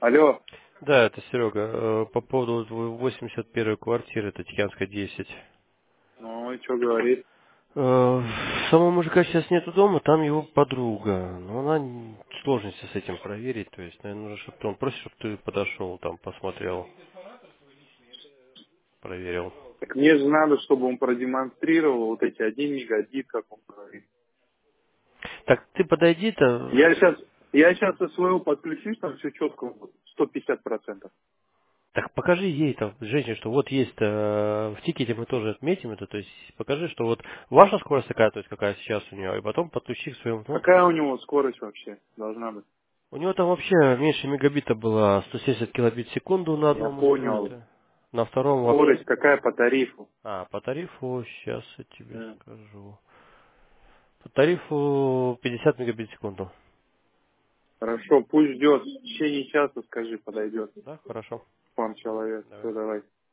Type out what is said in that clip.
Алло. Да, это Серега. По поводу 81-й квартиры, это Тихянская 10. Ну, и что говорит? Самого мужика сейчас нету дома, там его подруга. Но она сложности с этим проверить. То есть, наверное, нужно, чтобы он просит, чтобы ты подошел, там, посмотрел, проверил. Так мне же надо, чтобы он продемонстрировал вот эти 1 мегабит, как он говорит. Так, ты подойди-то. Я сейчас со своего подключусь, там все четко, 150%. Так покажи ей там, женщине, что вот есть в тикете мы тоже отметим это, то есть покажи, что вот ваша скорость такая, то есть какая сейчас у нее, и потом подключи к своему, ну, Какая у него скорость вообще должна быть? у него там вообще меньше мегабита было, 170 килобит в секунду на Я одном понял. устройстве. На втором вообще. Скорость какая по тарифу? По тарифу, сейчас я тебе Да. скажу. По тарифу 50 мегабит в секунду. Хорошо, пусть ждет. В течение часа, скажи, подойдет Да, хорошо. к вам человек. Давай. Все, давай.